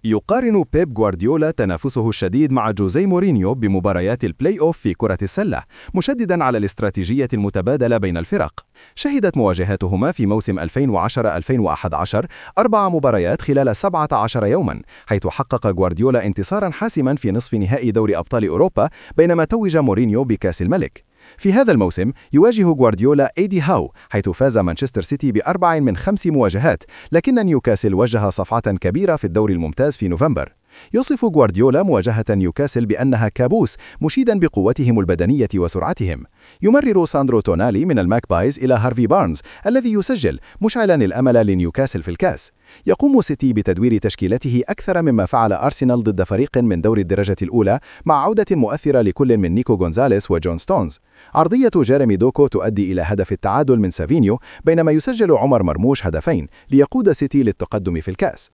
يقارن بيب غوارديولا تنافسه الشديد مع جوزيه مورينيو بمباريات البلاي أوف في كرة السلة، مشددا على الاستراتيجية المتبادلة بين الفرق. شهدت مواجهاتهما في موسم 2010-2011 4 مباريات خلال 17 يوما، حيث حقق غوارديولا انتصارا حاسما في نصف نهائي دوري أبطال أوروبا، بينما توج مورينيو بكأس الملك. في هذا الموسم يواجه غوارديولا إيدي هاو، حيث فاز مانشستر سيتي ب4 من 5 مواجهات، لكن نيوكاسل واجه صفعة كبيرة في الدوري الممتاز في نوفمبر. يصف غوارديولا مواجهة نيوكاسل بأنها كابوس، مشيدا بقوتهم البدنية وسرعتهم. يمرر ساندرو تونالي من الماكبايز إلى هارفي بارنز الذي يسجل، مشعلا الأمل لنيوكاسل في الكاس. يقوم سيتي بتدوير تشكيلته أكثر مما فعل أرسنال ضد فريق من دوري الدرجة الأولى، مع عودة مؤثرة لكل من نيكو غونزاليس وجون ستونز. عرضية جيريمي دوكو تؤدي إلى هدف التعادل من سافينيو، بينما يسجل عمر مرموش هدفين ليقود سيتي للتقدم في الكاس.